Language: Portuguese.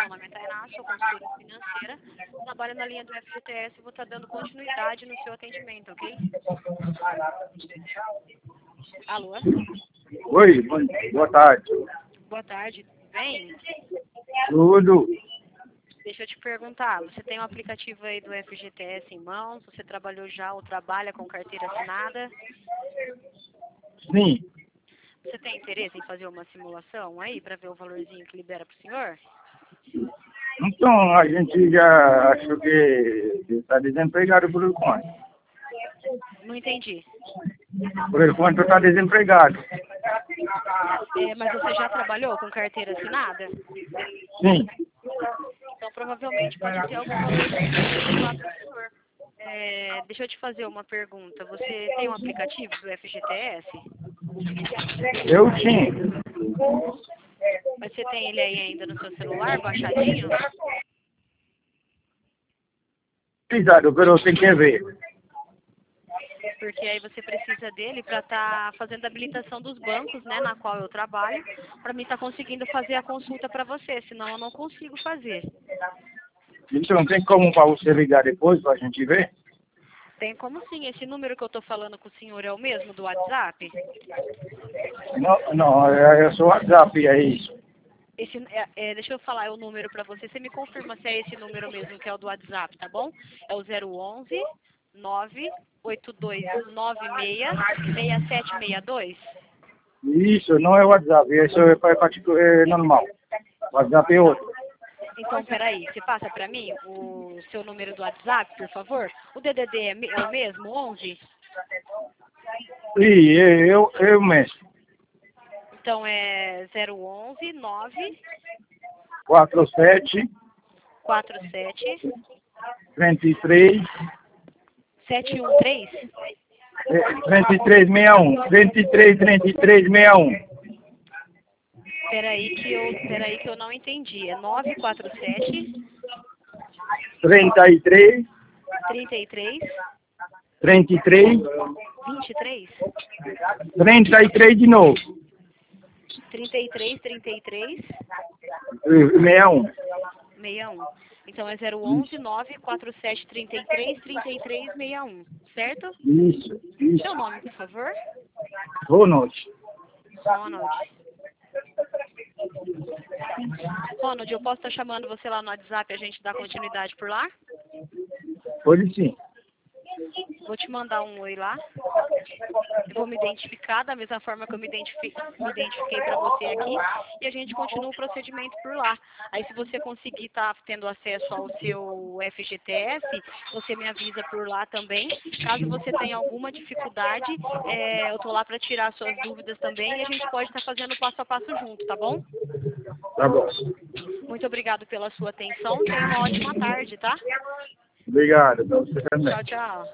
meu nome é Tainá, sou consultora financeira, trabalho na linha do FGTS e vou estar dando continuidade no seu atendimento, ok? Alô? Oi, boa tarde. Boa tarde, tudo bem? Tudo? Deixa eu te perguntar, você tem um aplicativo aí do FGTS em mãos? Você trabalhou já ou trabalha com carteira assinada? Sim. Você tem interesse em fazer uma simulação aí para ver o valorzinho que libera para o senhor? Então, a gente já achou que está desempregado por enquanto. Não entendi. Por enquanto está desempregado. Mas você já trabalhou com carteira assinada? Sim. Então, provavelmente pode ter algum valorzinho lá para o senhor. Deixa eu te fazer uma pergunta. Você tem um aplicativo do FGTS? Eu tinha. Mas você tem ele aí ainda no seu celular, baixadinho? Cuidado, pero tem que ver. Porque aí você precisa dele para estar fazendo a habilitação dos bancos, né, na qual eu trabalho, para mim estar conseguindo fazer a consulta para você, senão eu não consigo fazer. Então, tem como para você ligar depois para a gente ver? Tem como sim, esse número que eu estou falando com o senhor é o mesmo do WhatsApp? Não, é só WhatsApp, é isso. Deixa eu falar o número para você, você me confirma se é esse número mesmo que é o do WhatsApp, tá bom? É o 011 98296 6762. Isso, não é WhatsApp, isso é particular, é normal. WhatsApp é outro. Então, peraí, você passa para mim o seu número do WhatsApp, por favor? O DDD é o mesmo, 11? Sim, eu mesmo. Então, é 011 9 47 47 23 713. 2361. 2361. Peraí que eu não entendi. É 947 33 33 33 23 33 de novo. 33 33 61. 61. Então é 011 947 33 33 61, certo? Isso. Seu nome, por favor? Ronald. Ronald. Ronald, eu posso estar chamando você lá no WhatsApp e a gente dá continuidade por lá? Pode sim. Vou te mandar um oi lá. Eu vou me identificar da mesma forma que eu me identifiquei para você aqui. E a gente continua o procedimento por lá. Aí se você conseguir estar tendo acesso ao seu FGTS, você me avisa por lá também. Caso você tenha alguma dificuldade, eu estou lá para tirar suas dúvidas também. E a gente pode estar fazendo passo a passo junto, tá bom? Tá bom. Muito obrigado pela sua atenção. Tenha uma ótima tarde, tá? Obrigado. Pra você também. Tchau, tchau.